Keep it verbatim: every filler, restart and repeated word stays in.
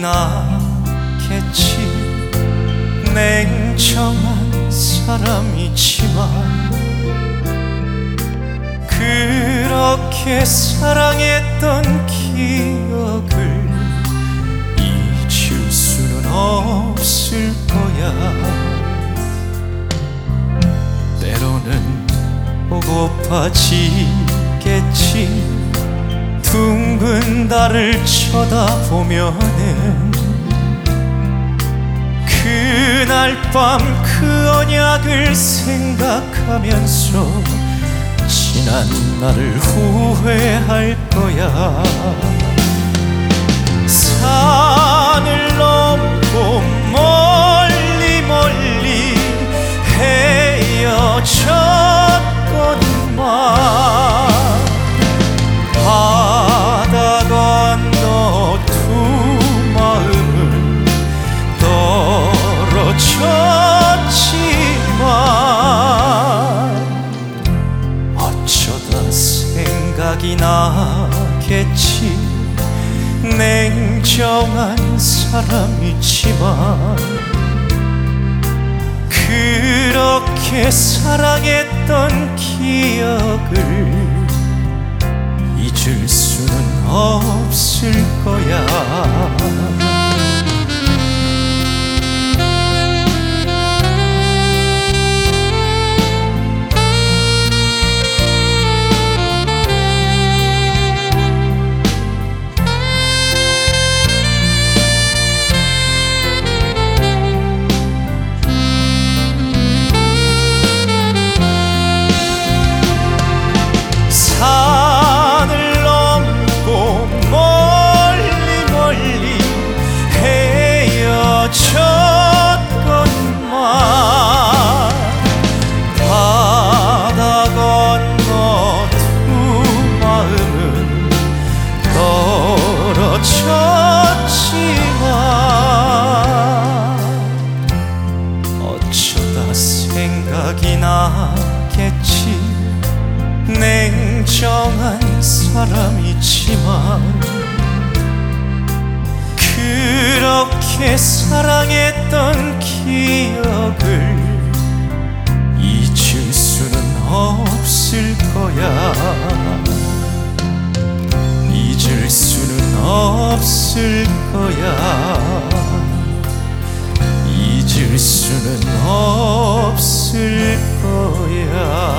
나겠지. 냉정한 사람이지만 그렇게 사랑했던 기억을 잊을 수는 없을 거야. 때로는 보고파지겠지. 둥근 달을 쳐다보면은 그날 밤 그 언약을 생각하면서 지난 날을 후회할 거야. 산을 넘고 멀리 멀리 헤어졌건만 바다 건너 두 마음은 떨어졌지만 어쩌다 생각이 나겠지. 냉정한 사람이지만 그렇게 사랑했던 기억을 잊을 수는 없을 거야. 산을 넘고 멀리 멀리 헤어졌건만 바다 건너 두 마음은 떨어졌지만 어쩌다 생각이 나겠지. 냉정한 사람이지만 그렇게 사랑했던 기억을 잊을 수는 없을 거야. 잊을 수는 없을 거야. 잊을 수는 없을 거야.